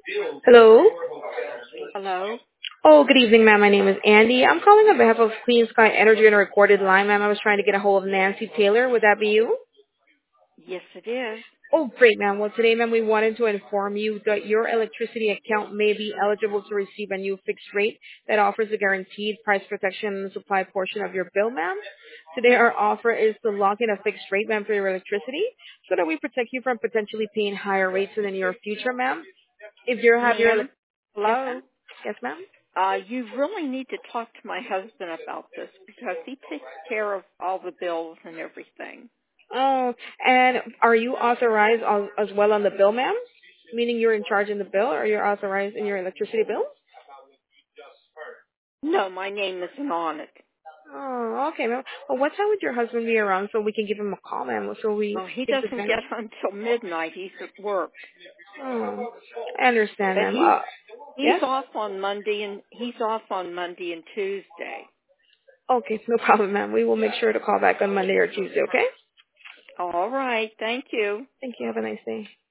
Hello. Hello? Oh, good evening, ma'am. My name is Andy. I'm calling on behalf of Clean Sky Energy on a recorded line, ma'am. I was trying to get a hold of Nancy Taylor. Would that be you? Yes, it is. Oh, great, ma'am. Well, today, ma'am, we wanted to inform you that your electricity account may be eligible to receive a new fixed rate that offers a guaranteed price protection in the supply portion of your bill, ma'am. Today, our offer is to lock in a fixed rate, ma'am, for your electricity so that we protect you from potentially paying higher rates in the near future, ma'am. If you have your Ma'am? yes, ma'am. Hello? Yes, ma'am. You really need to talk to my husband about this because he takes care of all the bills and everything. Oh, and are you authorized as well on the bill, ma'am? Meaning you're in charge in the bill, or you're authorized in your electricity bill? No, my name isn't on it. Oh, okay, ma'am. Well, what time would your husband be around so we can give him a call, ma'am, so we Oh, he take doesn't advantage? get home till midnight. He's at work. Oh, I understand, But ma'am. he's Yes? off on Monday and Tuesday. Okay, no problem, ma'am. We will make sure to call back on Monday or Tuesday, okay? All right, thank you. Thank you. Have a nice day.